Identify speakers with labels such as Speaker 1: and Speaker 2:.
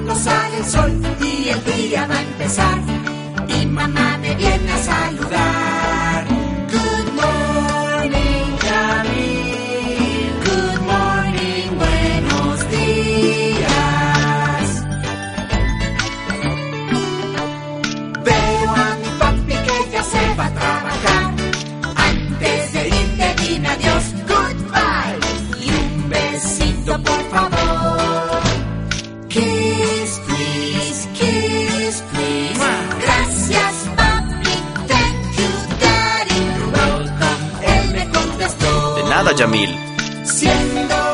Speaker 1: cuando sale el sol y el día va a empezar. Y mamá me viene a saludar. Good morning, Jamil. Good morning, buenos días. Veo a mi papi que ya se va a trabajar. Antes de irte dime adiós, goodbye. Y un besito por favor. Kiss, please, kiss, please. Gracias, papi, thank you, daddy. You're welcome, él me contestó.
Speaker 2: De nada, Jamil.
Speaker 1: Siendo